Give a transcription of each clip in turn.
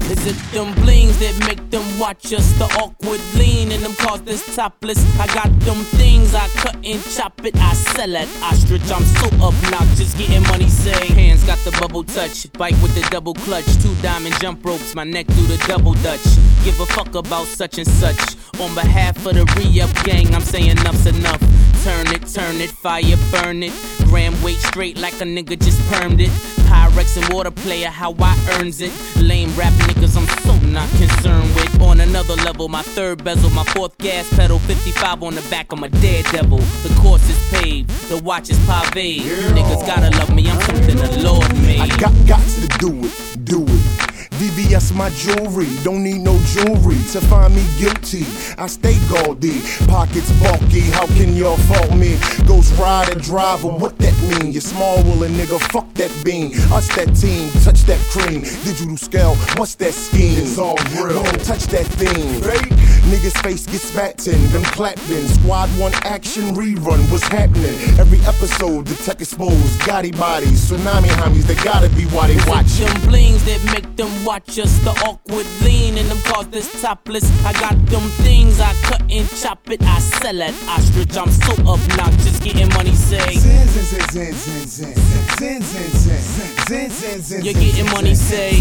Is it them blings that make them watch us? The awkward lean in them cars that's topless. I got them things, I cut and chop it, I sell at ostrich. I'm so obnoxious, getting money, say. Hands got the bubble touch, bike with the double clutch. 2 diamond jump ropes, my neck do the double dutch. Give a fuck about such and such. On behalf of the re-up gang, I'm saying enough's enough. Turn it, fire burn it. Gram weight straight like a nigga just permed it. Pyrex and water player, how I earns it. Lame rap niggas, I'm so not concerned with. On another level, my 3rd bezel, my 4th gas pedal, 55 on the back of my daredevil. The course is paved, the watch is paved. You niggas gotta love me, I'm something the Lord made. I got to do it. VVS my jewelry, don't need no jewelry to find me guilty. I stay gaudy, pockets bulky, how can y'all fault me? Ghost rider, driver, what that mean? You small willing nigga, fuck that bean. Us that team, touch that cream. Digital scale, what's that scheme? It's all real, don't touch that thing. Fake. Niggas face gets spat in, them clapped in. Squad 1 action rerun, what's happening? Every episode, the tech exposed, Gotti bodies, tsunami homies, they gotta be why they watch. Them blings that make them watch us, the awkward lean in them cars that's topless. I got them things, I cut and chop it, I sell at ostrich. I'm so obnoxious, getting money, say. You're getting money, say.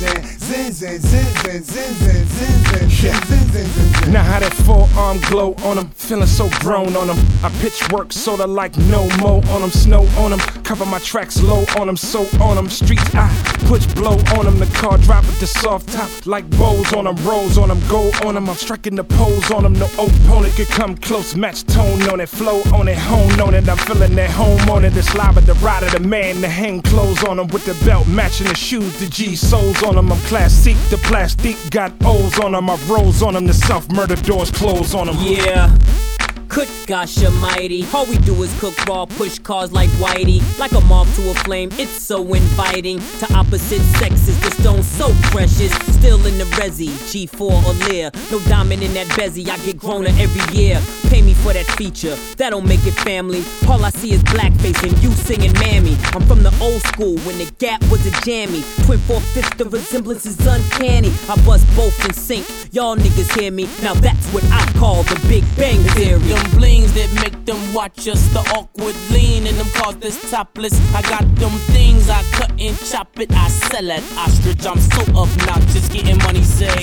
Now how that forearm glow on them, feeling so grown on them. I pitch work sorta like no mo on them, snow on them. Cover my tracks low on them, so on them. Streets I push blow on them. The car drop with the soft top like bows on them, rolls on them, go on them. I'm striking the pose on them. No opponent could come close, match tone on it, flow on it, hone on it. I'm feeling that home on it. The slobber, the rider, the man, the hang clothes on them with the belt matching the shoes, the G soles on them. I'm classic, the plastic got O's on them. I rolls on them, the self murder doors close on them. Yeah. Good gosh almighty, all we do is cook raw, push cars like Whitey. Like a moth to a flame, it's so inviting. To opposite sexes, the stone so precious. Still in the resi, G4 or Lear. No diamond in that bezzy, I get growner every year. Pay me for that feature, that don't make it family. All I see is blackface and you singing mammy. I'm from the old school when the gap was a jammy. 24/5, the resemblance is uncanny. I bust both in sync, y'all niggas hear me. Now that's what I call the Big Bang Theory. Them blings that make them watch us, the awkward lean in them cars that's topless. I got them things, I cut and chop it, I sell at ostrich. I'm so obnoxious, getting money, say.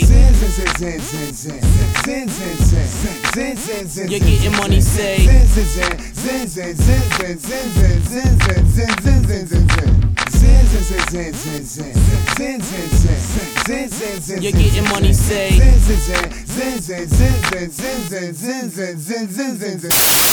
You're getting money, say. You're getting money, say.